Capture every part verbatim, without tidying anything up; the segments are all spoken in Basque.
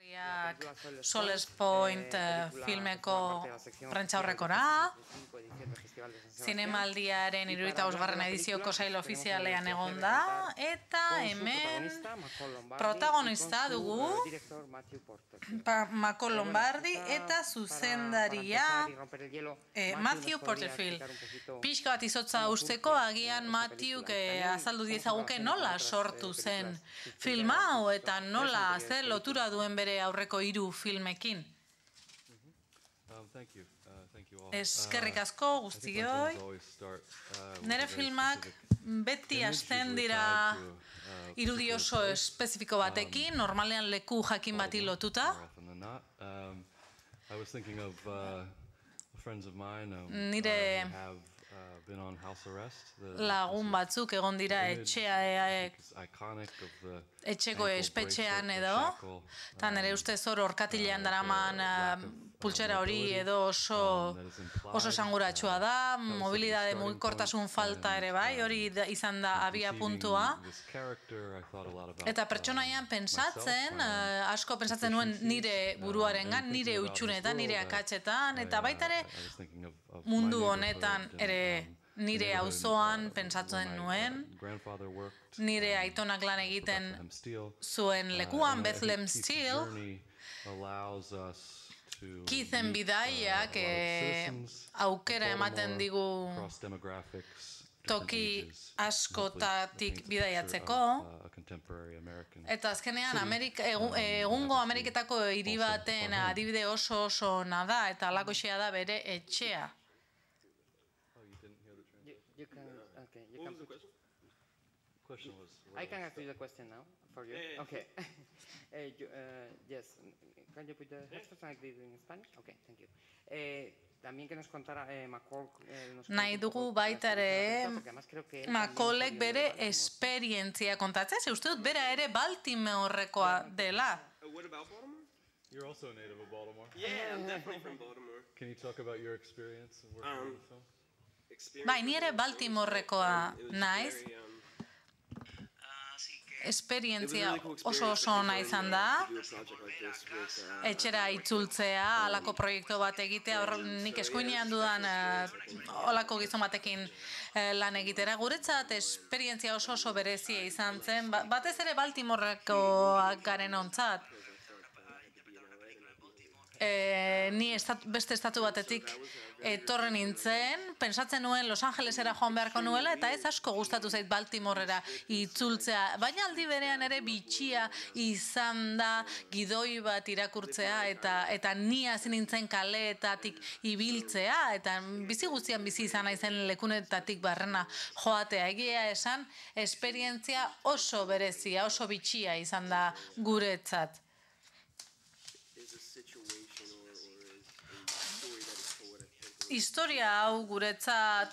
Soles Point filmeko prentsaurrekora, Zinemaldiaren hirurogeita bosgarren edizioko sail ofizialean egon da, eta hemen protagonista dugu Michael Lombardi eta zuzendaria Matthew Porterfield. Pixka bat izotza usteko, agian Matthewk azaldu diezaguke nola sortu zen filma hau eta nola zer lotura duen bere aurreko hiru filmekin. Eskerrik asko guztioi. Nere filmak beti hasten dira irudi oso espezifiko batekin, normalean leku jakin bati lotuta. Nire lagun batzuk egon dira etxeko espetxean edo, eta nire ustez hor orkatilean daraman pultsera hori edo oso esanguratsua da, mobilidade mugikortasun falta ere bai, hori izan da abia puntua. Eta pertsonaian pentsatzen, asko pentsatzen nuen nire buruarengan, nire utxunetan, nire akatsetan, eta baita ere mundu honetan ere nire auzoan pentsatzen nuen, nire aitonak lan egiten zuen lekuan, Bethlehem Steel, Keithen bidaiak aukera ematen digu toki askotatik bidaiatzeko, eta azkenean egungo Ameriketako hiri baten adibide oso oso ona da, eta halakoxea da bere etxea. You can, okay, you can put... Question was... I can ask you the question now, for you. Okay. uh, you, uh, yes, can you put the headphones like this in Spanish? Okay, thank you. Uh, También que nos contara eh, McCall... Eh, nahi dugu baita ere McCallek bere esperientzia kontatzea, ze uste dut bera ere Baltimorekoa dela. What about Baltimore? You're also a native of Baltimore. Yeah, I'm definitely from Baltimore. Can you talk about your experience of working on the film? Bai, ni ere Baltimorekoa naiz. Esperientzia oso oso ona izan da. Etxera itzultzea, halako proiektu bat egitea, nik eskuinean dudan halako gizon batekin lan egitera. Guretzat esperientzia oso oso berezia izan zen, batez ere Baltimorekoak garen ontzat. Ni beste estatu batetik etorren nintzen, pentsatzen nuen Los Angelesera joan beharko nuela, eta ez asko gustatu zait Baltimorera itzultzea, baina aldi berean ere bitxia izan da gidoi bat irakurtzea, eta ni hasi nintzen kaleetatik ibiltzea, eta bizi guztian bizi izan naizen lekunetatik barrena joatea. Egia esan, esperientzia oso berezia, oso bitxia izan da guretzat. Historia hau guretzat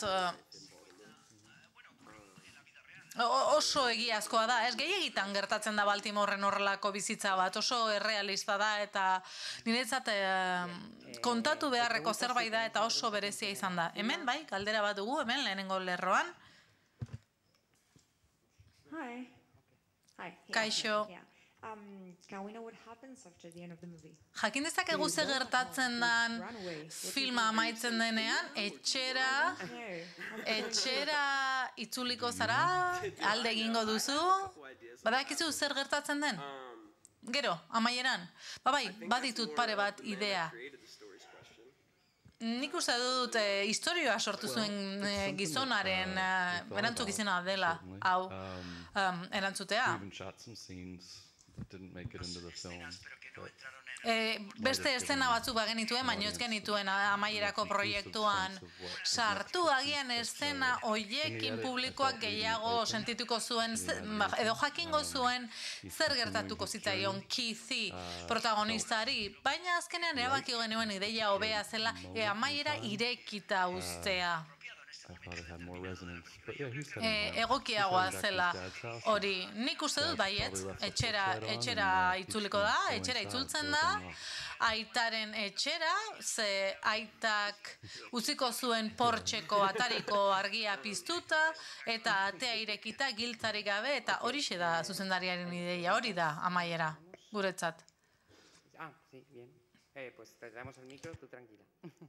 oso egiazkoa da, ez gehiegitan gertatzen da Baltimoren horrelako bizitza bat, oso errealista da eta niretzat kontatu beharreko zerbait da eta oso berezia izan da. Hemen, bai, galdera bat dugu, hemen lehenengo lerroan. Hi. Hi. Kaixo. Um, can we know what happens after the end of the movie? Jakin dezakegu ze gertatzen dan filma amaitzen denean, etxera, etxera itzuliko zara, alde egingo duzu, badakizu zer gertatzen den? Gero, amaieran, babai, baditut pare bat idea. Nik uste dut historioa sortu zuen gizonaren erantzukizena dela, hau erantzutea. Beste eszena batzuk bagenituen, baina ez genituen amaierako proiektuan sartu, agian eszena hoiekin publikoak gehiago sentituko zuen, edo jakingo zuen zer gertatuko zitzaion Keithy protagonistari, baina azkenean erabaki genuen ideia hobea zela amaiera irekita uztea. Egokiagoa zela hori, nik uste dut baietz, etxera itzuliko da, etxera itzultzen da, aitaren etxera, ze aitak utziko zuen portxeko atariko argia piztuta, eta atea irekita giltzarik gabe, eta horixe da zuzendariaren ideia, hori da amaiera, guretzat. Ah, sí, bien. Eh, pues te damos el micro, tú tranquila.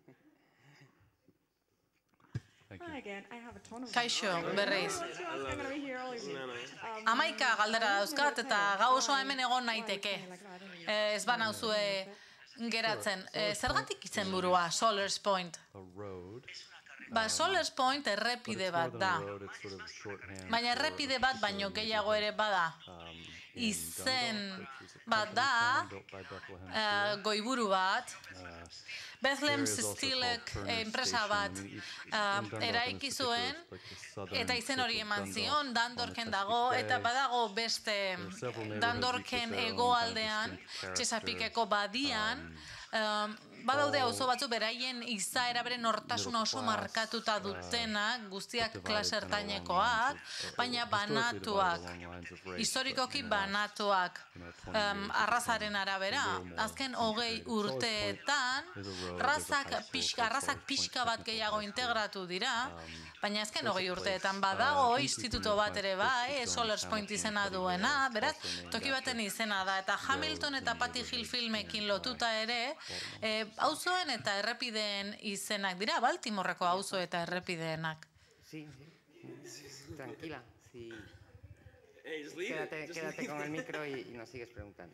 Hi again. I have a ton of Kaixo, berriz. I'm gonna be here all evening. Um, Hamaika galdera dauzkat eta gau osoa hemen egon naiteke. Eh, Ez banauzue geratzen. Eh, Zergatik izenburua, Solars Point? A road. Ba, Solars Point errepide bat da. Baina errepide bat baino gehiago ere bada. Izen bat da, eh, goiburu bat, Bethlehem Stilek enpresa bat uh, eraiki zuen, eta izen hori eman zion, Dundalken dago, eta badago beste Dundalken hegoaldean, Chesapeakeko badian, um, badaude auzo batzu beraien izaera bere nortasuna oso markatuta dutenak, guztiak klase ertainekoak, baina banatuak, historikoki banatuak, um, arrazaren arabera. Azken hogei urteetan, razak pixka, arrazak pixka bat gehiago integratu dira, baina azken hogei urteetan badago instituto bat ere bai, Solars Point izena duena, beraz, toki baten izena da, eta Hamilton eta Patty Hill filmekin lotuta ere, e, auzoen eta errepideen izenak dira, Baltimoreko auzo eta errepideenak. Sí, sí. Tranquila, sí. Quédate, quédate con el micro y, y nos sigues preguntando.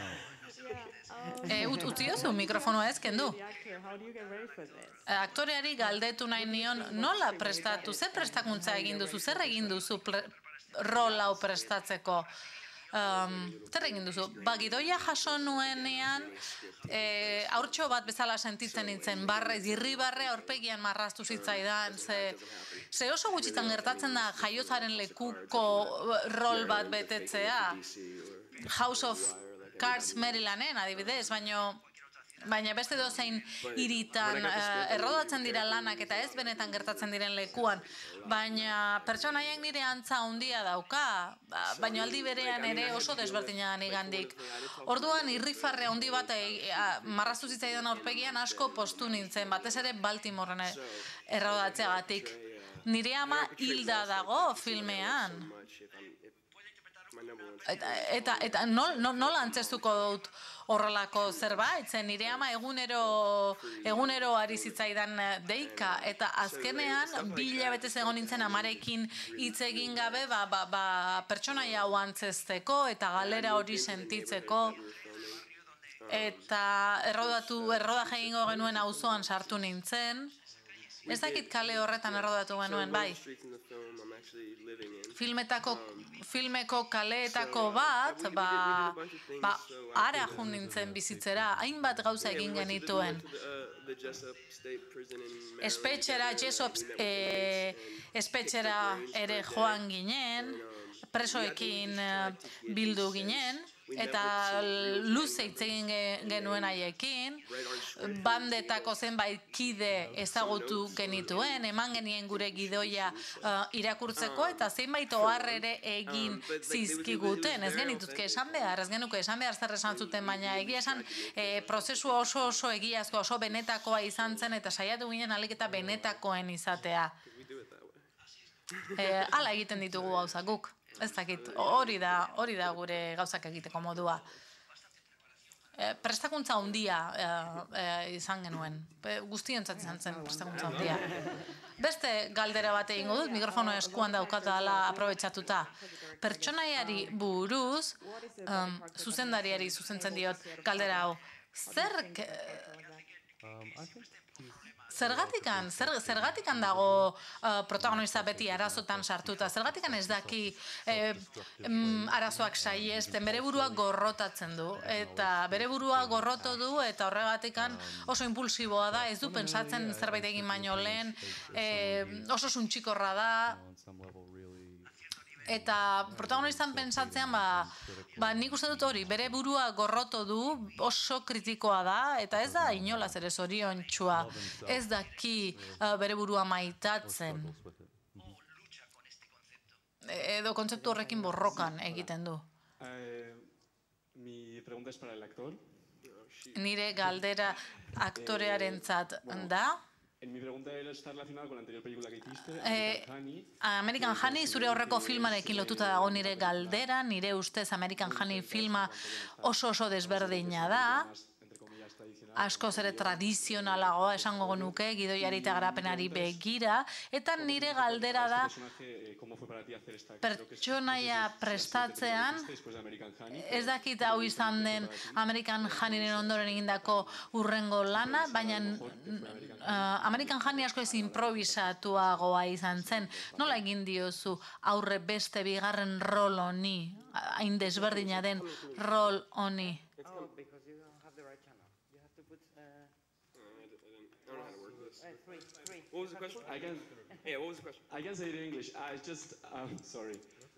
E, ut, utzi duzu mikrofonoa ez, kendu? E, aktoreari galdetu nahi nion nola prestatu, zer prestakuntza egin duzu, zer egin duzu rol hau prestatzeko? Um, zer egin duzu? Ba, gidoia jaso nuenean, e, haurtxo bat bezala sentitzen nintzen, barre, irribarre aurpegian marraztu zitzaidan, ze, ze oso gutxitan gertatzen da jaiozaren lekuko rol bat betetzea. House of Cards Marylanden, adibidez, baino baina beste dozein hiritan uh, errodatzen dira lanak eta ez benetan gertatzen diren lekuan, baina pertsonaiek nire antza handia dauka, baina aldi berean ere oso desberdina da nigandik. Orduan irrifarre handi bat e, marraztu zitzaidan aurpegian asko postu nintzen, batez ere Baltimoren errodatzeagatik. Nire ama hilda dago filmean. Eta, eta, eta nol, nol, nola antzestuko dut horrelako zerbait, zen nire ama egunero, egunero ari zitzaidan deika, eta azkenean bi hilabetez egon nintzen amarekin hitz egin gabe, ba, ba, ba, pertsonaia hau antzesteko eta galera hori sentitzeko, eta errodatu, errodaje egingo genuen auzoan sartu nintzen. Ez dakit kale horretan errodatu genuen, bai. Filmetako, filmeko kaleetako bat, ba, ba, ara jun nintzen bizitzera, hainbat gauza egin genituen. Espetxera, Jessup e, espetxera ere joan ginen, presoekin bildu ginen, eta luze hitz egin genuen haiekin, bandetako zenbait kide ezagutu genituen, eman genien gure gidoia uh, irakurtzeko, eta zenbait ohar ere egin zizkiguten, ez genituzke esan behar, ez genuke esan behar zer esan zuten, baina egia esan e, prozesu oso oso egiazko, oso benetakoa izan zen, eta saiatu ginen alik eta benetakoen izatea. E, hala egiten ditugu gauzak guk. Ez dakit, hori da, hori da gure gauzak egiteko modua. E, prestakuntza handia e, e, izan genuen. E, Guztiontzat izan zen prestakuntza handia. Beste galdera bat egingo dut, mikrofono eskuan daukatala aprobetxatuta. Pertsonaiari buruz, um, zuzendariari zuzentzen diot galdera hau. Zer... Zergatikan, zer, zergatikan dago uh, protagonista beti arazotan sartuta, zergatikan ez daki eh, mm, arazoak saiesten, bere burua gorrotatzen du, eta bere burua gorroto du, eta horregatikan oso impulsiboa da, ez du pentsatzen zerbait egin baino lehen, eh, oso suntxikorra da, eta protagonistan pentsatzean, ba, ba, nik uste dut hori, bere burua gorroto du, oso kritikoa da, eta ez da inolaz ere zoriontsua, ez daki uh, bere burua maitatzen. Edo kontzeptu horrekin borrokan egiten du. Mi pregunta es para el actor. Nire galdera aktorearentzat da, Eh, American Honey, zure horreko filmarekin lotuta dago nire galdera, nire ustez American Honey filma oso oso desberdina da, askoz ere tradizionalagoa esango nuke, gidoiari eta garapenari begira, eta nire galdera da pertsonaia prestatzean, ez dakit hau izan den American Honeyren ondoren egindako urrengo lana, baina uh, American Honey asko ez improvisatuagoa izan zen. Nola egin diozu aurre beste bigarren rol honi, hain desberdina den rol honi? Oh, because you don't have the right channel. You have to put. Uh, I don't know how to work this. uh, three, three. What was the question? I can, Yeah, what was the question? I can say it in English. I just, um, sorry.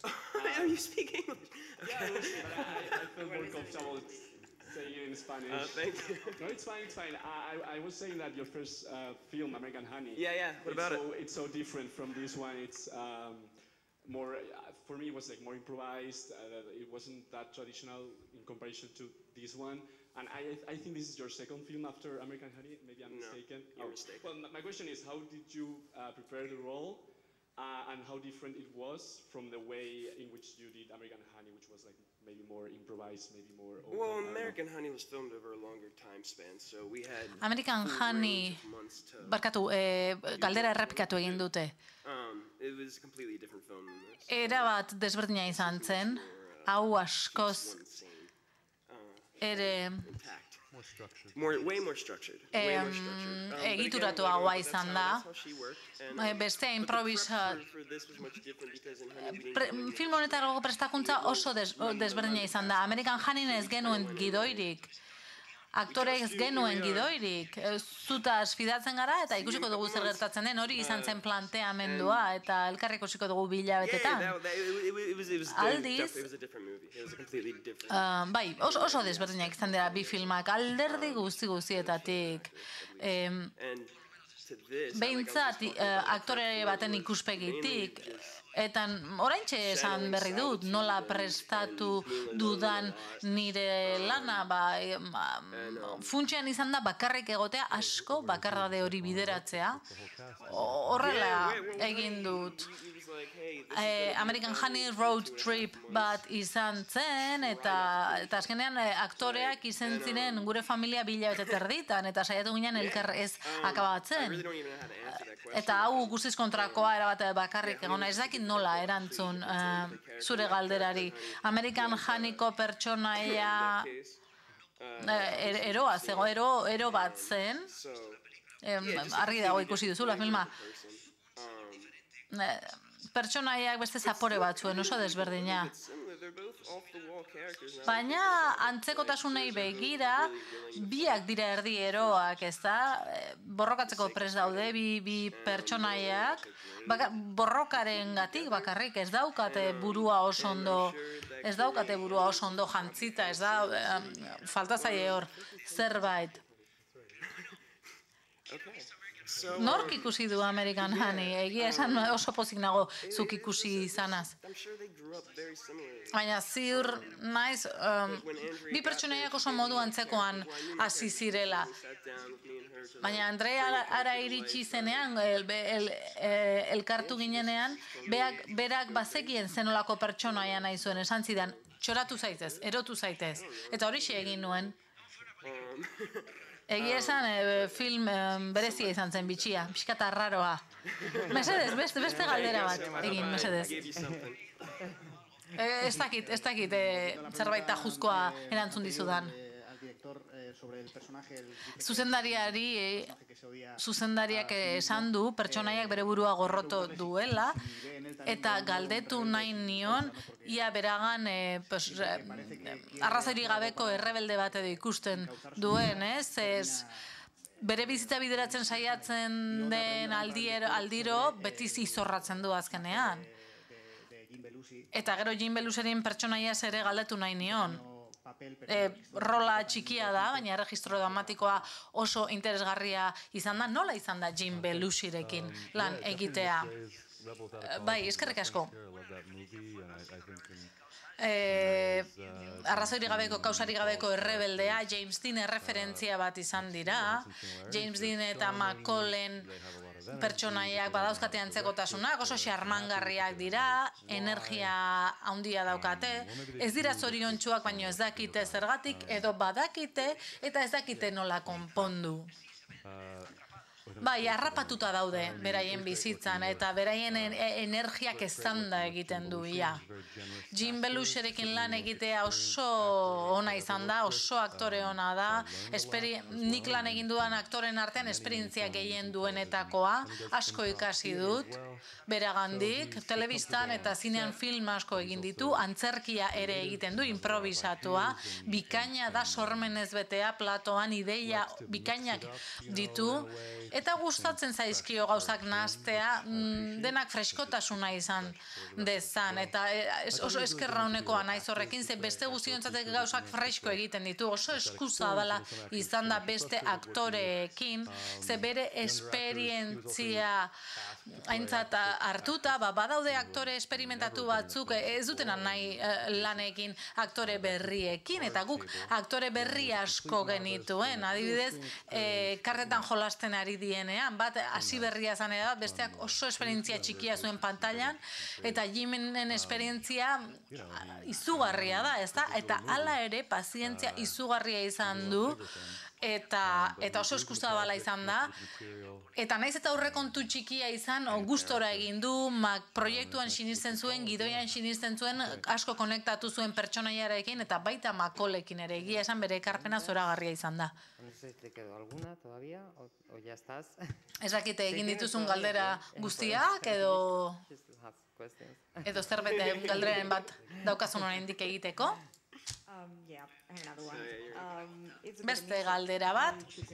Oh, you speak English. Yeah, I, was, but I, I felt more comfortable saying it in Spanish. Uh, thank you. No, it's fine, it's fine. I, I was saying that your first uh, film, American Honey. Yeah, yeah. What it's about so, it? It's so different from this one. It's um, more, uh, for me, it was like more improvised. Uh, it wasn't that traditional in comparison to this one. And I, I think this is your second film after American Honey. Maybe I'm No, mistaken. you're Oh, mistaken. Well, my question is, how did you uh, prepare the role? Uh, and how different it was from the way in which you did American Honey, which was like maybe more improvised, maybe more open. Well, I don't know. American Honey was filmed over a longer time span, so we had American full Honey, range of months to. barkatu, eh, galdera errepikatu egin dute. Um, it was a completely different film than this. Era bat desberdina izan zen, hau askoz One scene. Uh, ere intact. More structured. More, way more structured. Way more Em, structured. Um, but egituratuagoa again, like, izan that's da. how- that's how she worked, and, Eh, um, beste but the prep improvisa- for- for this was much different because in Honey we didn't Pre, really film honetarako prestakuntza oso des, desberdina izan da. American Honeyn ez genuen gidoirik. Aktore ez genuen gidoirik. Eh, Zutaz fidatzen gara eta ikusiko dugu zer gertatzen den, hori izan zen planteamendua eta elkarri ikusiko dugu bi Yeah, hilabetetan. that, that, it, it, it was, it was, Aldiz- it was a different movie. It was a completely different. Uh, bai, oso, oso desberdinak izan dira bi filmak, alderdi guzti guztietatik. Em, And to this, Behintzat, uh, aktore baten ikuspegitik, eta oraintxe esan berri dut, nola prestatu dudan nire lana, ba, em, um, funtsean izan da bakarrik egotea, asko bakardade hori bideratzea. O- Horrela egin dut. Eh, American Honey road trip bat izan zen, eta, eta azkenean eh, aktoreak izan ziren gure familia bi hilabete terditan, eta saiatu ginen elkar ez I akabatzen. really don't even know how to answer that question. Eta hau guztiz kontrakoa erabat bakarrik egona, ez dakit nola erantzun eh, zure galderari. American Honeyko pertsonaia eh, er- eroa zego, ero, ero bat zen, So, em, yeah, just a argi dago completely ikusi different- duzula filma. different person. Um, Eh, pertsonaiak beste zapore batzuen oso desberdina. It's similar. They're both off-the-wall characters now. Baina antzekotasunei begira, biak dira erdi eroak, ez da? Eh, Borrokatzeko prest daude, bi, bi pertsonaiak. Baka, borrokaren gatik bakarrik, ez daukate burua oso ondo, ez daukate burua oso ondo jantzita, ez da? Eh, falta zaie hor zerbait. Okay. So, Nork ikusi du American Honey? Egia esan oso pozik nago zuk ikusi izanaz. I'm sure they grew up very similarly. Baina ziur naiz, um, bi pertsonaiak oso modu antzekoan hasi zirela. Sat down with me and her to Baina Andrea ara, ara iritsi zenean, el, el, el, elkartu ginenean, beak, berak bazekien zenolako pertsonaia nahi zuen, esan zidan, txoratu zaitez, erotu zaitez. Eta horixe egin nuen. um, Egia esan, e, film e, berezia izan zen bitxia, pixkat arraroa. Mesedez, beste, beste galdera bat egin, I mesedez. gave you something. E, ez dakit, ez dakit, e, zerbait tajuzkoa erantzun dizudan. Al director eh, sobre el personaje, el Zuzendariari, e, personaje que se odia zuzendariak esan du, pertsonaiak bere burua gorroto duela, eta galdetu nahi nion, ia beragan e, pues, e, arrazoirik gabeko errebelde bat edo ikusten duen, ez? Ez, bere bizitza bideratzen saiatzen den aldiero, aldiro, beti zizorratzen du azkenean. de Jim Belushi, Eta gero Jim Beluseren pertsonaia ere galdetu nahi nion. no papel, pero E, rola txikia da, baina erregistro dramatikoa oso interesgarria izan da. Nola izan da Jim Belushirekin lan egitea? Bai, eskerrik asko. I love that movie, and I, I think in E, arrazoirik gabeko, kausarik gabeko errebeldea, James Dean erreferentzia bat izan dira. James Dean eta Macaulay pertsonaiak badauzkate antzekotasunak, oso xarmangarriak dira, energia handia daukate, ez dira zoriontsuak, baino ez dakite zergatik, edo badakite, eta ez dakite nola konpondu. Bai, harrapatuta daude beraien bizitzan, eta beraien energiak eztanda egiten du, ia. Jim Belusherekin lan egitea oso ona izan da, oso aktore ona da, nik lan egin dudan aktoren artean esperientzia gehien duenetakoa, asko ikasi dut, beragandik, telebistan eta zinean film asko egin ditu, antzerkia ere egiten du, improvisatua, bikaina da sormenez betea, platoan, ideia bikainak ditu, eta gustatzen zaizkio gauzak nahastea, denak freskotasuna izan dezan, eta oso eskerra honekoa naiz horrekin, ze beste guztiontzatek gauzak fresko egiten ditu, oso eskuza dela izan da beste aktoreekin, ze bere esperientzia aintzat hartuta, badaude aktore esperimentatu batzuk, ez dutena nahi lanekin aktore berriekin, eta guk aktore berri asko genituen, adibidez, karretan jolasten ari dienean, bat hasi berria zan eda, besteak oso esperientzia txikia zuen pantailan, eta Jimenen esperientzia izugarria da, ez da? Eta hala ere, pazientzia izugarria izan du, eta oso eskuzabala izan da, eta naiz eta aurrekontu txikia izan, gustora egin du, proiektuan sinisten zuen, gidoian sinisten zuen, asko konektatu zuen pertsonaiarekin, eta baita Macaulaykin ere, egia esan bere ekarpena zoragarria izan da. Ez dakite egin dituzun galdera guztiak, edo edo zerbait galderaren bat daukazun oraindik egiteko. Beste galdera bat,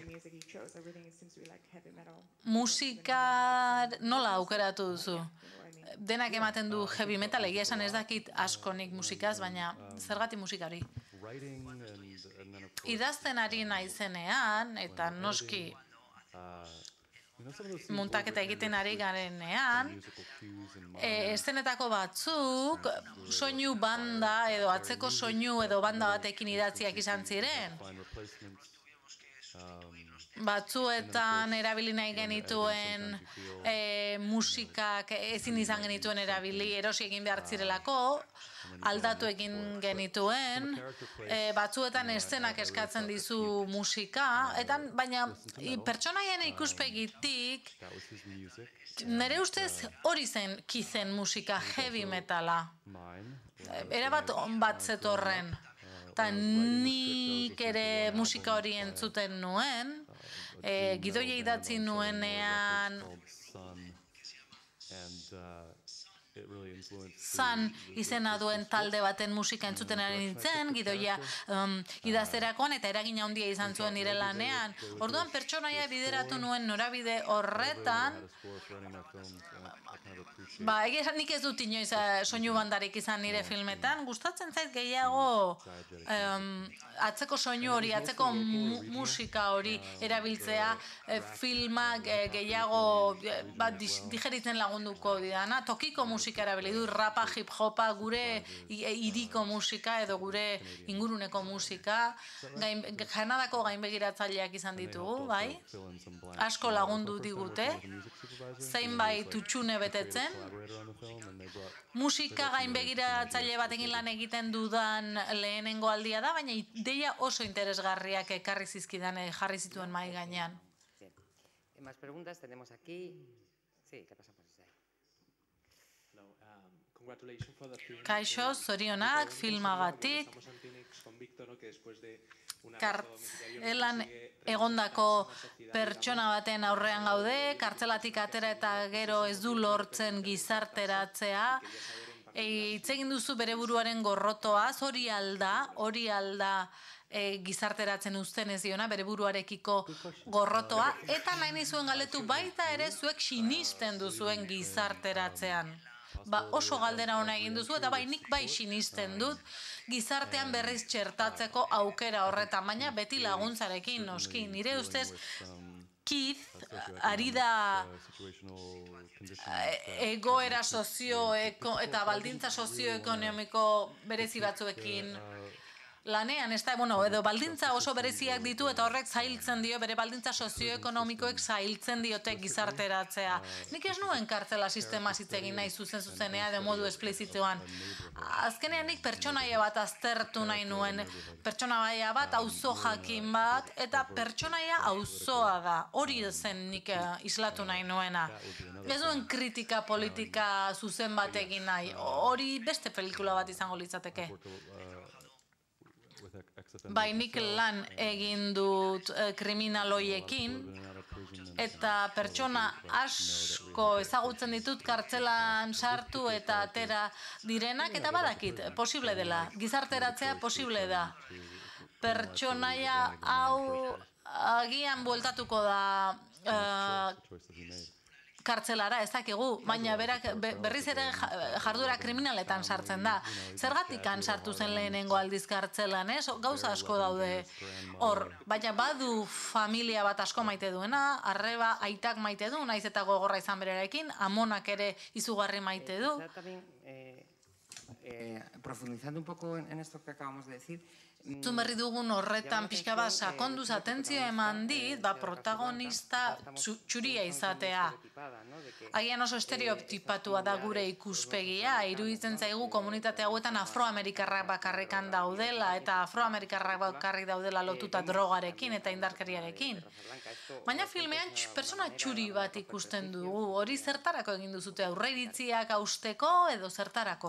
musika nola aukeratu duzu? Denak ematen du heavy metal, egia esan ez dakit askonik musikaz, baina zergatik musikari? Idazten ari naizenean, eta noski muntaketa egiten ari garenean, eszenetako batzuk soinu banda edo atzeko soinu edo banda batekin idatziak izan ziren. Batzuetan erabili nahi genituen musikak ezin izan genituen erabili, erosi egin behar zirelako, aldatu egin genituen, batzuetan eszenak eskatzen dizu musika, baina pertsonaien ikuspegitik, nire ustez hori zen kizen musika, heavy metala. Erabat on bat zetorren. Eta nik ere musika hori entzuten nuen, gidoia idatzi nuenean Sun izena duen talde baten musika entzuten ari nintzen, gidoia idazterakoan eta eragina handia izan zuen nire lanean. Orduan pertsonaia bideratu nuen norabide horretan, ba, egia nik ez dut inoiz soinu bandarik izan nire filmetan, gustatzen zait gehiago atzeko soinu hori, atzeko musika hori erabiltzea, filmak gehiago digeritzen lagunduko didana, tokiko musika erabili du, rapa, hip-hopa, gure hiriko musika edo gure inguruneko musika, Kanadako gainbegiratzaileak izan ditugu, bai? Asko lagundu digute, zeinbait utxune betetzen, musika gainbegiratzaile batekin lan egiten dudan lehenengo aldia da, baina ideia oso interesgarriak ekarri zizkidan jarri zituen mahai gainean. Más preguntas tenemos aquí. Sí, ¿qué pasa? Kaixo, zorionak, filmagatik, kartzelan egondako pertsona baten aurrean gaude, kartzelatik atera eta gero ez du lortzen gizarteratzea, hitz egin duzu bere buruaren gorrotoaz, hori alda, hori alda gizarteratzen uzten ez diona, bere buruarekiko gorrotoa, eta nahi nizuen galdetu baita ere zuek sinisten duzuen gizarteratzean. Ba, oso galdera ona egin duzu, eta bai nik bai sinisten dut gizartean berriz txertatzeko aukera horretan, baina beti laguntzarekin, noski, nire ustez Keith ari da egoera sozioeko eta baldintza sozioekonomiko berezi batzuekin lanean, ez da, bueno, edo baldintza oso bereziak ditu eta horrek zailtzen dio, bere baldintza sozioekonomikoek zailtzen diote gizarteratzea. Nik ez nuen kartzela sistema hitz egin nahi zuzen zuzenea edo modu esplizituan. Azkenean nik pertsonaia bat aztertu nahi nuen, pertsonaia bat auzo jakin bat, eta pertsonaia auzoa da. Hori zen nik islatu nahi nuena. Ez duen kritika politika zuzen bat egin nahi. Hori beste pelikula bat izango litzateke. Bai, nik lan egin dut kriminaloiekin eta pertsona asko ezagutzen ditut kartzelan sartu eta atera direnak eta badakit, posible dela, gizarteratzea posible da. Pertsonaia hau agian bueltatuko da kartzelara, ez dakigu, baina berak berriz ere jarduera kriminaletan sartzen da. Zergatik sartu zen lehenengo aldiz kartzelan, ez? Gauza asko daude hor, baina badu familia bat asko maite duena, arreba aitak maite du, naiz eta gogorra izan berarekin, amonak ere izugarri maite du. Profundizando un poco en esto que acabamos de decir, Zun berri dugun horretan pixka bat sakonduz atentzio eman dit, ba protagonista txuria izatea. Agian oso estereotipatua da gure ikuspegia, iruditzen zaigu komunitate hauetan afroamerikarrak bakarrekan daudela, eta afroamerikarrak bakarrik daudela lotuta drogarekin eta indarkeriarekin. Baina filmean pertsona txuri bat ikusten dugu, hori zertarako egin duzute, aurreiritziak hausteko edo zertarako?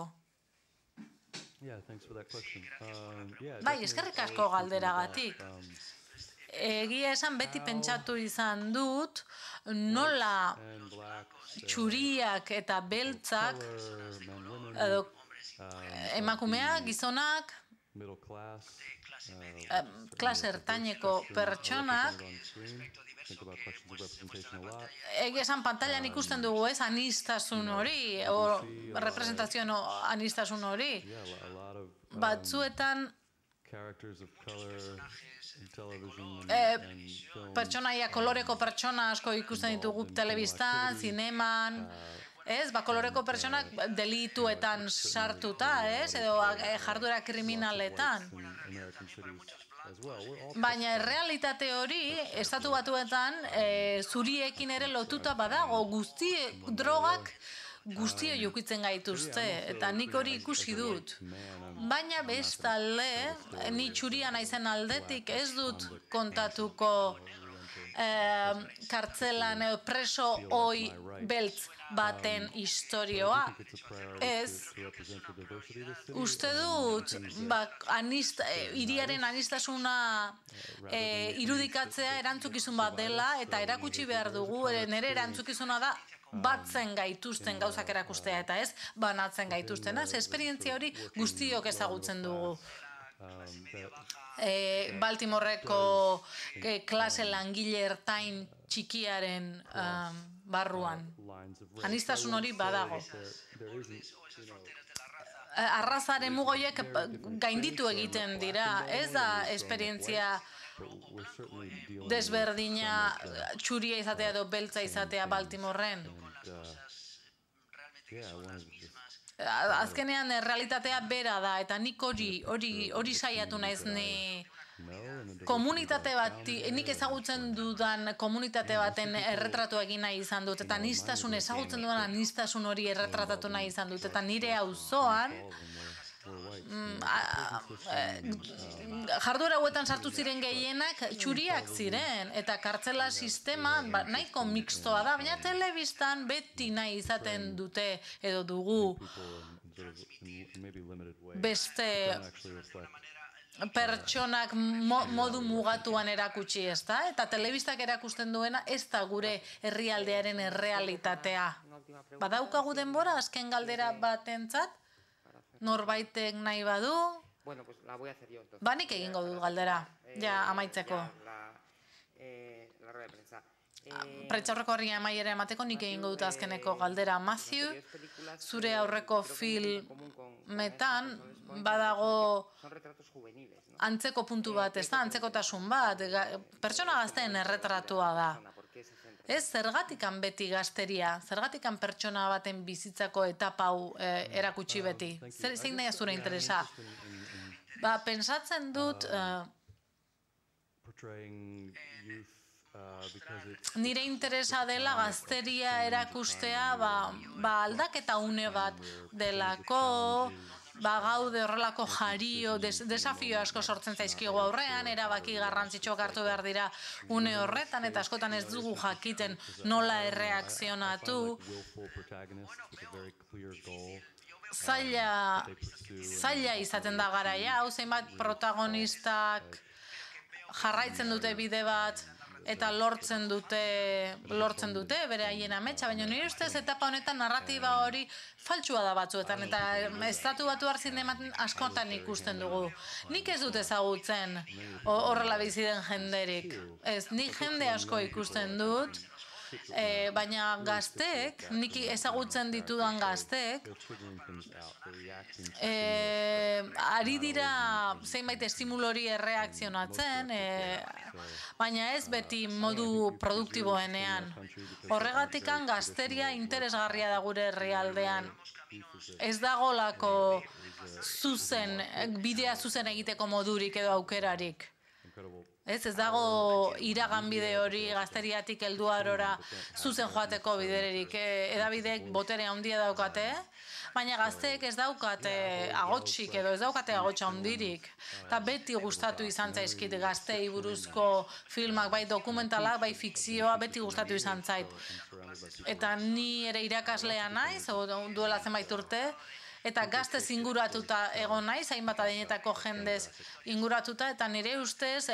Bai, eskerrik asko galderagatik. Egia esan beti pentsatu izan dut nola txuriak eta beltzak, edo emakumeak, gizonak, klase ertaineko pertsonak, egia esan pantailan ikusten dugu ez, anistasun hori, representazioan anistasun hori. Batzuetan pertsonaia, koloreko pertsona asko ikusten ditugu telebistan, zineman, ez, ba, koloreko pertsonak delituetan sartuta, ez, edo jarduera kriminaletan. Baina errealitate hori, estatu batuetan, zuriekin ere lotuta badago, guzti drogak guztio jukitzen gaituzte, eta nik hori ikusi dut. Baina bestalde, ni txuria naizen aldetik ez dut kontatuko kartzelan preso oi beltz baten istorioa. Ez, uste dut, hiriaren anistasuna irudikatzea erantzukizun bat dela, eta erakutsi behar dugu, nire erantzukizuna da, batzen gaituzten gauzak erakustea, eta ez, banatzen gaituzten. Ez, esperientzia hori guztiok ezagutzen dugu. Baltimoreko klase langile ertain txikiaren barruan. Anistasun hori badago. Arrazaren mugoiek gainditu egiten dira, ez da esperientzia desberdina txuria izatea edo beltza izatea Baltimorren. Azkenean realitatea bera da, eta nik hori, hori saiatu naiz ni komunitate bat, nik ezagutzen dudan komunitate baten erretratu egin nahi izan dut, eta anistasun ezagutzen dudan anistasun hori erretratatu nahi izan dut, eta nire auzoan jarduera hauetan sartu ziren gehienak txuriak ziren, eta kartzela sistema nahiko mixtoa da, baina telebistan beti nahi izaten dute edo dugu beste pertsonak modu mugatuan erakutsi, ez da? Eta telebistak erakusten duena ez da gure herrialdearen errealitatea. Badaukagu denbora azken galdera batentzat? Norbaitek nahi badu? Ba, nik egingo dut galdera, ja, amaitzeko. Prentsa aurreko horria amaiera emateko nik egingo dut azkeneko galdera. Matthew, zure aurreko filmetan badago antzeko puntu bat, ez da, antzekotasun bat, pertsona gazteen erretratua da. Ez, zergatikan beti gazteria, zergatikan pertsona baten bizitzako etapa hau erakutsi beti. Zein da zure interesa? Ba, pentsatzen dut... Nire interesa dela gazteria erakustea ba aldaketa une bat delako, ba gaude horrelako jario, desafio asko sortzen zaizkigu aurrean, erabaki garrantzitsuak hartu behar dira une horretan, eta askotan ez dugu jakiten nola erreakzionatu. Zaila, zaila izaten da garaia, hau zenbat protagonistak jarraitzen dute bide bat, eta lortzen dute, lortzen dute bere haien ametsa, baina nire ustez etapa honetan narratiba hori faltsua da batzuetan, eta estatu batuar zinematen askotan ikusten dugu. Nik ez dut ezagutzen horrela bizi den jenderik. Ez, nik jende asko ikusten dut, baina gazteek, nik ezagutzen ditudan gazteek, ari dira zeinbait estimulo hori erreakzionatzen, baina ez beti modu produktiboenean. Horregatikan gazteria interesgarria da gure herrialdean. Ez dagolako zuzen, bidea zuzen egiteko modurik edo aukerarik. Ez, ez dago iragan bide hori gazteriatik heldu arora zuzen joateko bidererik. Edabideek botere handia daukate, baina gazteek ez daukate agotsik edo ez daukate agotsa handirik. Eta beti gustatu izan zaizkit gaztei buruzko filmak, bai dokumentalak, bai fikzioa, beti gustatu izan zait. Eta ni ere irakaslea naiz, duela zenbait urte, eta gaztez inguratuta egon naiz, hainbat adinetako jendez inguratuta, eta nire ustez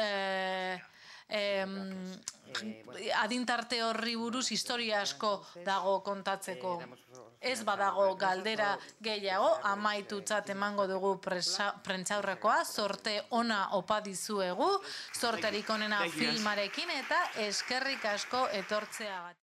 adintarte horri buruz historia asko dago kontatzeko. Ez badago galdera gehiago, amaitutzat emango dugu prentsaurrekoa, zorte ona opa dizuegu, zorterik onena filmarekin, eta eskerrik asko etortzeagatik.